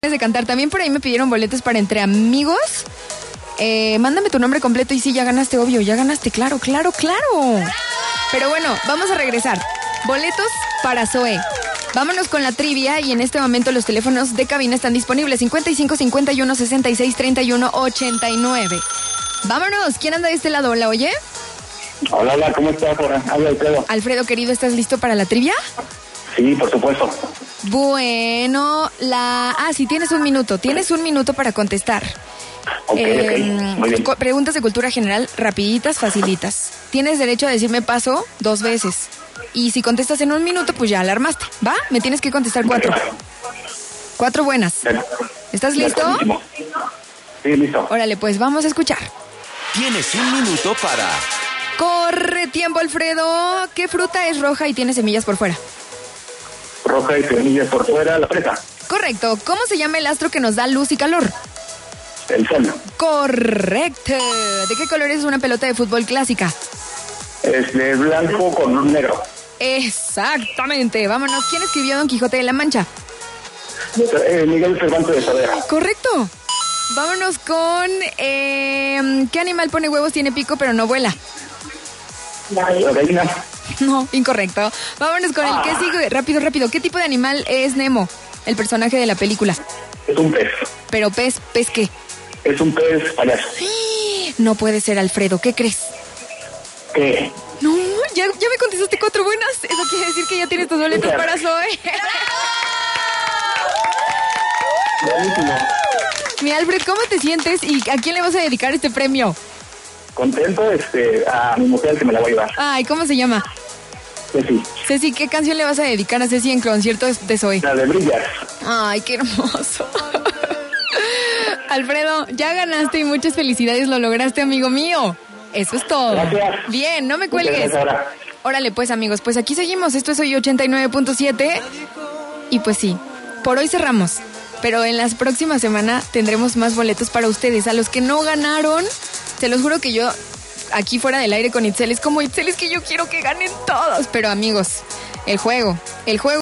de cantar. También por ahí me pidieron boletos para Entre Amigos. Mándame tu nombre completo y sí, ya ganaste, obvio, ya ganaste, claro. Pero bueno, vamos a regresar. Boletos para Zoe. Vámonos con la trivia y en este momento los teléfonos de cabina están disponibles 55 51 66 31 89. Vámonos, ¿quién anda de este lado? ¿La oye? Hola, ¿cómo estás? Habla Alfredo. Alfredo, querido, ¿estás listo para la trivia? Sí, por supuesto. Bueno, sí, tienes un minuto para contestar. Ok, muy bien. Preguntas de cultura general, rapiditas, facilitas. Tienes derecho a decirme paso 2 veces. Y si contestas en 1 minuto, pues ya la armaste, ¿va? Me tienes que contestar 4. 4 buenas. ¿Estás listo? Sí, listo. Órale, pues vamos a escuchar. Tienes 1 minuto para... Corre tiempo, Alfredo. ¿Qué fruta es roja y tiene semillas por fuera? Roja y semillas por fuera, la fresa. Correcto. ¿Cómo se llama el astro que nos da luz y calor? El sol. Correcto. ¿De qué color es una pelota de fútbol clásica? Es de blanco con un negro. Exactamente. Vámonos. ¿Quién escribió Don Quijote de la Mancha? Miguel Cervantes de Saavedra. Correcto. Vámonos con... ¿qué animal pone huevos, tiene pico, pero no vuela? La gallina. No, incorrecto. Vámonos con el que sigue. Rápido. ¿Qué tipo de animal es Nemo, el personaje de la película? Es un pez. Pero ¿pez qué? Es un pez payaso. No puede ser, Alfredo. ¿Qué crees? ¿Qué? No, ya me contestaste 4 buenas. Eso quiere decir que ya tienes tus boletos para Zoe. Buenísimo. Mi Alfred, ¿cómo te sientes y a quién le vas a dedicar este premio? Contento, a mi mujer que me la voy a llevar. Ay, ¿cómo se llama? Ceci. Ceci, ¿qué canción le vas a dedicar a Ceci en concierto de Zoe? La de Brillas. Ay, qué hermoso. Alfredo, ya ganaste y muchas felicidades, lo lograste, amigo mío. Eso es todo. Gracias. Bien, no me cuelgues. Órale, pues, amigos, pues aquí seguimos. Esto es Hoy 89.7. Y pues sí, por hoy cerramos. Pero en las próximas semanas tendremos más boletos para ustedes. A los que no ganaron, se los juro que yo, aquí fuera del aire con Itzel, es como Itzel, es que yo quiero que ganen todos. Pero amigos, el juego